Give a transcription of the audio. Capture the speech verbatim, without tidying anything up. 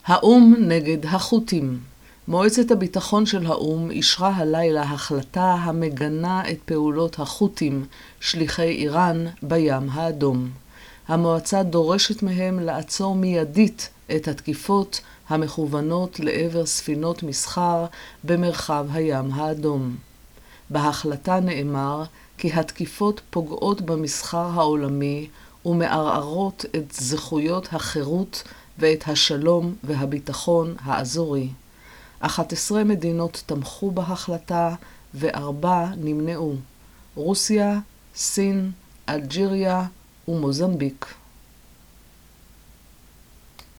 האו"ם נגד החות'ים. מועצת הביטחון של האו"ם אישרה הלילה החלטה המגנה את פעולות החות'ים, שליחי איראן, בים האדום. המועצה דורשת מהם לעצור מיידית את התקיפות המכוונות לעבר ספינות מסחר במרחב הים האדום. בהחלטה נאמר כי התקיפות פוגעות במסחר העולמי ומערערות את זכויות החירות ואת השלום והביטחון האזורי. אחת עשרה מדינות תמכו בהחלטה וארבע נמנעו: רוסיה, סין, אלג'יריה ומוזמביק.